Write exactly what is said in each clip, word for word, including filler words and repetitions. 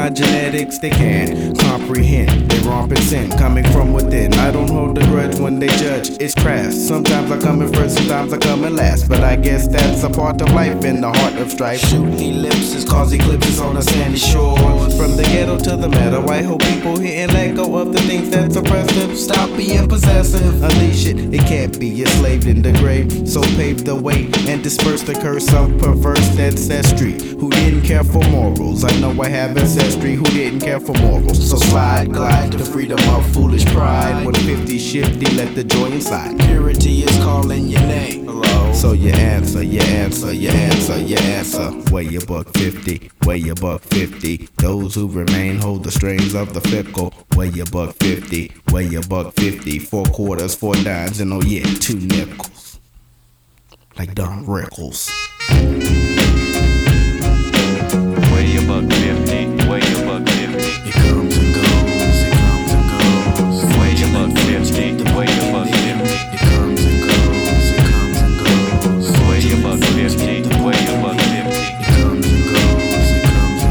my genetics, they can comprehend. They romp in sin, coming from within. I don't hold a grudge when they judge, it's crass. Sometimes I come in first, sometimes I come in last, but I guess that's a part of life in the heart of strife. Shooting ellipses, cause eclipses on the sandy shore. From the ghetto to the meadow, I hope people here and let go of the things that suppress them. Stop being possessive, unleash it, it can't be enslaved in the grave. So pave the way and disperse the curse of perverse ancestry who didn't care for morals. I know I have ancestry who didn't care for morals. So slide, glide to freedom of foolish pride. When fifty shifty, let the joy inside. Purity is calling your name. Hello. So you answer, you answer, you answer, you answer. Weigh your buck fifty, weigh your buck fifty. Those who remain hold the strings of the fickle. Weigh your buck fifty, weigh your buck fifty. Four quarters, four dimes, and oh yeah, two nickels. Like Don Rickles. Weigh your buck fifty, weigh your buck fifty. It comes and goes, it comes and goes. Weigh your buck fifty, weigh your buck fifty. It comes and goes, it comes and goes. Weigh your buck fifty, weigh your buck fifty. It comes and goes, it comes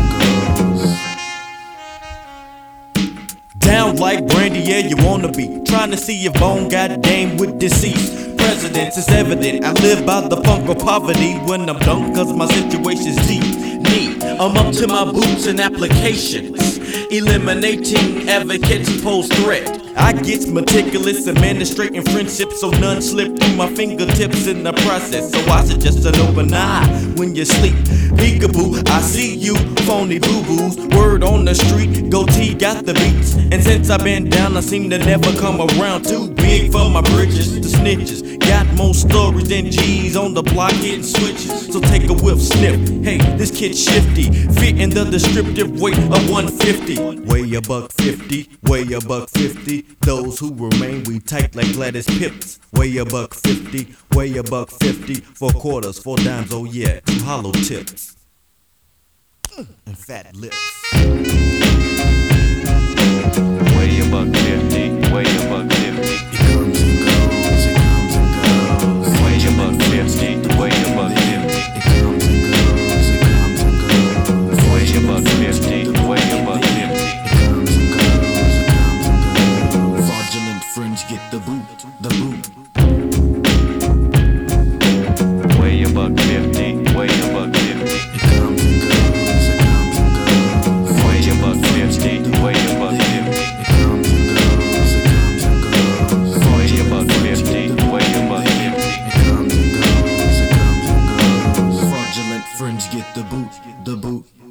and goes. Down like brandy, yeah, you wanna be. Trying to see your bone got game with deceased presidents, it's evident I live by the funk of poverty when I'm done, cause my situation's deep. Need, I'm up to my boots in applications, eliminating advocates who pose threat. I get meticulous, administrating friendships so none slip through my fingertips in the process. So I suggest an open eye when you sleep. Peekaboo, I see you, phony boo-boos. Word on the street, goatee got the beats. And since I've been down, I seem to never come around. Too big for my bridges, the snitches. Got more stories than G's on the block hitting switches. So take a whiff, sniff. Hey, this kid's shifty, fitting the descriptive weight of one fifty. Weigh a buck fifty, weigh a buck fifty. Those who remain, we tight like Gladys Pips. Weigh a buck fifty, weigh a buck fifty. Four quarters, four dimes, oh yeah, two hollow tips and fat lips.